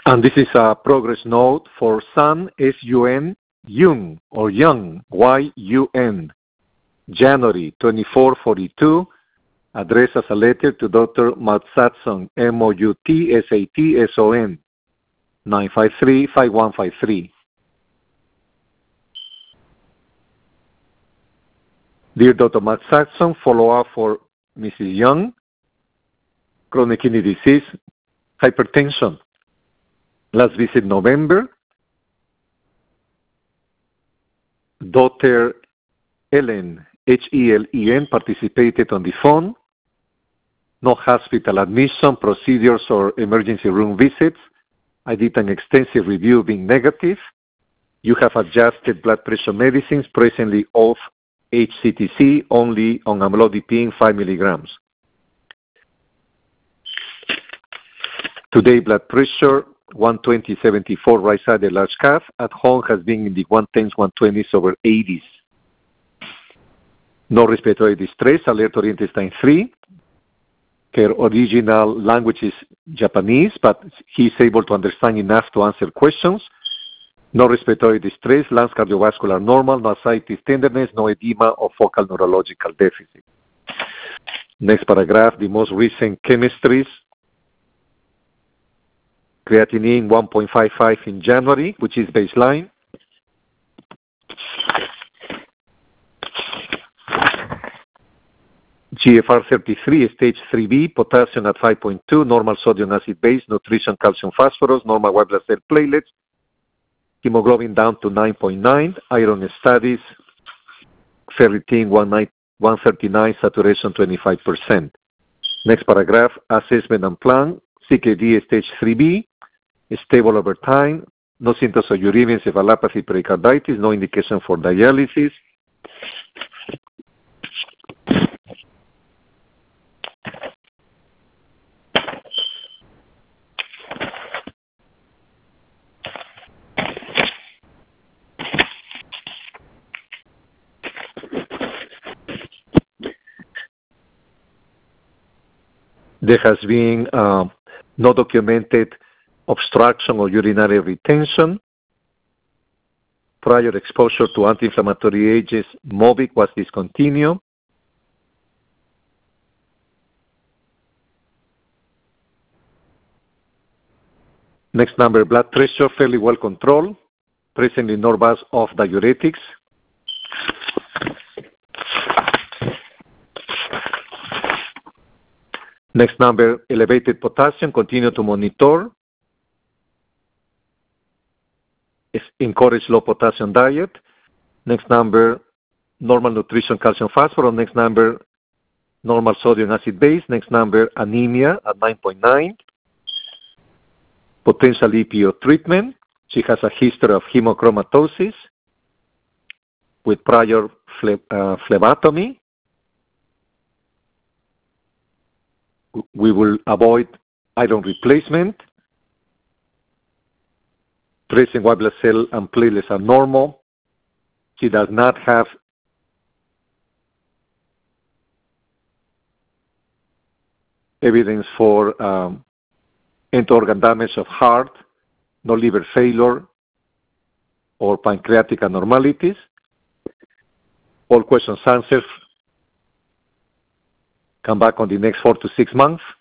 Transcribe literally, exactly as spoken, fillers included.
And this is a progress note for Sun, S U N, Young, or Young, Y U N, January twenty-four forty-two, addressed as a letter to Doctor Moutsatsong, M O U T S A T S O N, nine five three, five one five three. Dear Doctor Moutsatsong, follow-up for Missus Young, chronic kidney disease, hypertension. Last visit November. Doctor Ellen, H E L E N, participated on the phone. No hospital admission, procedures, or emergency room visits. I did an extensive review being negative. You have adjusted blood pressure medicines, presently off H C T C, only on amlodipine five milligrams. Today, blood pressure, one twenty seventy-four, right side the large calf. At home has been in the one tens, one twenties over eighties. No respiratory distress, alert-oriented time three. Her original language is Japanese, but he's able to understand enough to answer questions. No respiratory distress, lungs cardiovascular normal, no ascites, tenderness, no edema or focal neurological deficit. Next paragraph, the most recent chemistries. Creatinine one point five five in January, which is baseline. G F R thirty-three, stage three B, potassium at five point two, normal sodium acid base, nutrition, calcium, phosphorus, normal white blood cell platelets, hemoglobin down to nine point nine, iron studies, ferritin one thirty-nine, saturation twenty-five percent. Next paragraph, assessment and plan, C K D stage three B, stable over time, no symptoms of uremia, encephalopathy, pericarditis, no indication for dialysis. There has been uh, no documented obstruction or urinary retention. Prior exposure to anti-inflammatory agents, Mobic, was discontinued. Next number, blood pressure, fairly well controlled. Presently Norvas off diuretics. Next number, elevated potassium, continue to monitor. Encourage low potassium diet. Next number, normal nutrition, calcium, phosphorus. Next number, normal sodium acid base. Next number, anemia at nine point nine. Potential E P O treatment. She has a history of hemochromatosis with prior phle- uh, phlebotomy. We will avoid iron replacement. Present white blood cell and platelets are normal. She does not have evidence for um, end-organ damage of heart, no liver failure, or pancreatic abnormalities. All questions answered. Come back on the next four to six months.